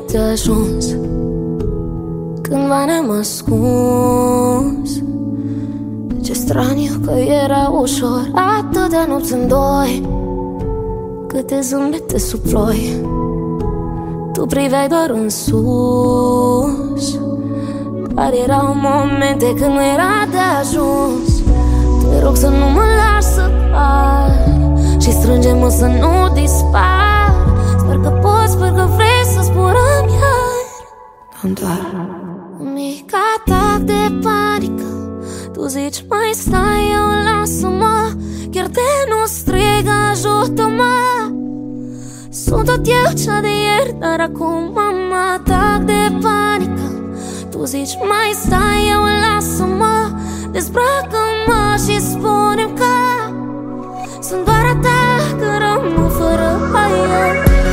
de ajuns. Cândva ne-am ascuns. Ce straniu că era ușor atâtea nopți în doi, câte zâmbete sub ploi. Tu priveai doar în sus, dar erau momente când nu era de ajuns. Te rog să nu mă lași să par și strânge-mă să nu dispar. Sper că poți, sper că vrei să zburăm iar. Nu doar un mic atac de panică. Tu zici mai stai, eu lasă-mă, chiar te nu strig, ajută-mă. Sunt tot eu cea de ieri, dar acum am atac de panică. Tu zici mai stai, eu lasă-mă, dezbracă-mă și spune-mi că sunt doar a ta, că rămân fără aer.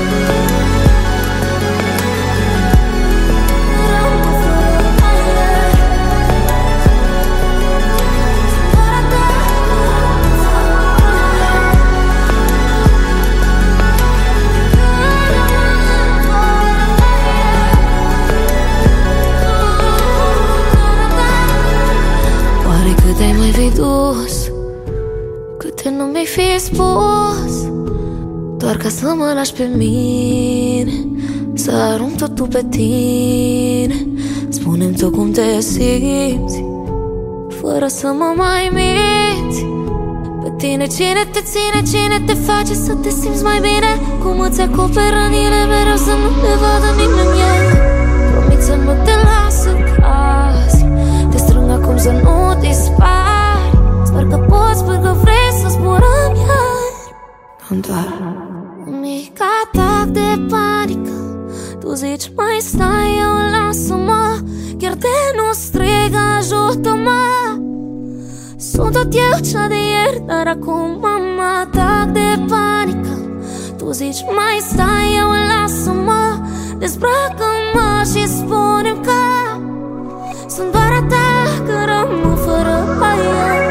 Câte mai fi dus, câte nu mi-ai fi spus, doar ca să mă lași pe mine, să arunc totul pe tine. Spune-mi tu cum te simți, fără să mă mai minți. Pe tine cine te ține, cine te face să te simți mai bine, cum îți acoperă rănile mereu să nu te vadă nimeni. Promit să nu te las să cazi, te strâng acum să nu dispari. Sper că poți, sper că vrei să zburăm iar. Nu doar un mic atac de panică. Tu zici mai stai, eu lasă-mă, chiar te nu strig, ajută-mă. Sunt tot eu cea de ieri, dar acum am atac de panică. Tu zici mai stai, eu lasă-mă, dezbracă-mă și spune-mi că sunt doar a ta, că rămân fără aer.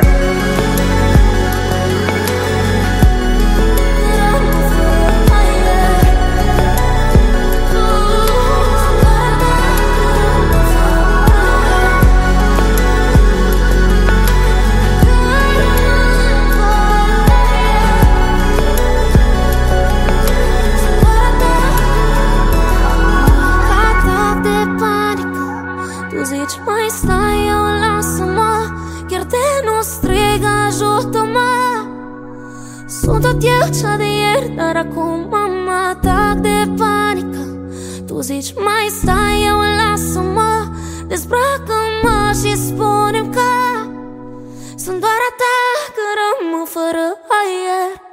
Zici mai stai, eu lasă-mă, chiar te nu strig, ajută-mă. Sunt tot eu cea de ieri, dar acum am atac de panică. Tu zici mai stai, eu lasă-mă, dezbracă-mă și spune-mi că sunt doar a ta, că rămân fără aer.